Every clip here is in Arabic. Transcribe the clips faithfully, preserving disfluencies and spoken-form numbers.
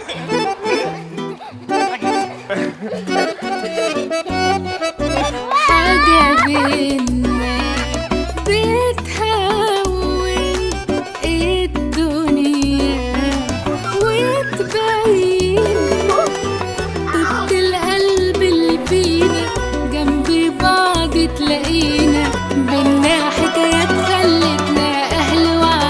حاجة بينا بتهون الدنيا وتبين طبط القلب اللي فينا جنب بعض تلاقينا بينا حكايات خلتنا أهل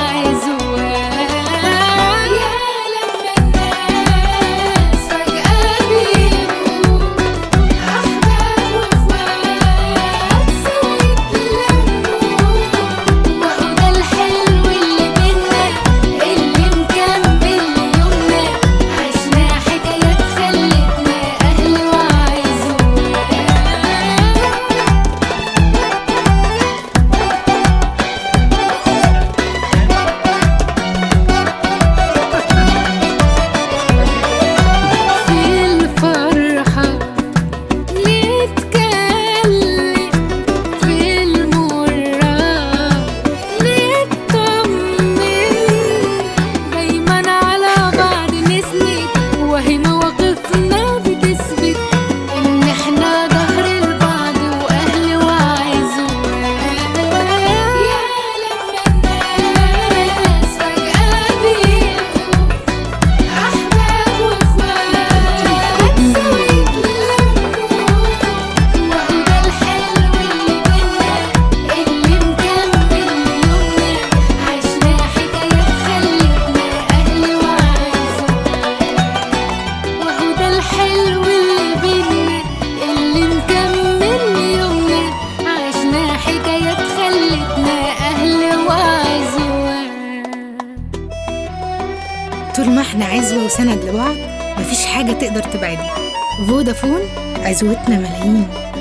وعزوان. يا لما الناس فجأة بيبقوا أحباب وإخوات سوا يتلموا، وهو ده الحلو اللي بينا اللي مكمل يومنا، عشنا حكايات خلتنا أهل وعزوان. في الفرحة نتكلم، في المرة نطمن، دايما على بعض نسند، وهي مواقفنا بتثبت إن احنا ظهر لبعض وأهل وعزوان. يا لما الناس فجأة بيبقوا أحباب وإخوات سوا يتلموا، وهو ده الحلو اللي بينا اللي مكمل يومنا، عشنا حكايات خلتنا أهل وعزوان. وهو ده الحلو اللي بينا اللي مكمل يومنا، عشنا حكايات خلتنا أهل وعزوان. طول ما احنا عزوة وسند لبعض مفيش حاجة تقدر تبعدنا. فودافون، عزوتنا ملايين.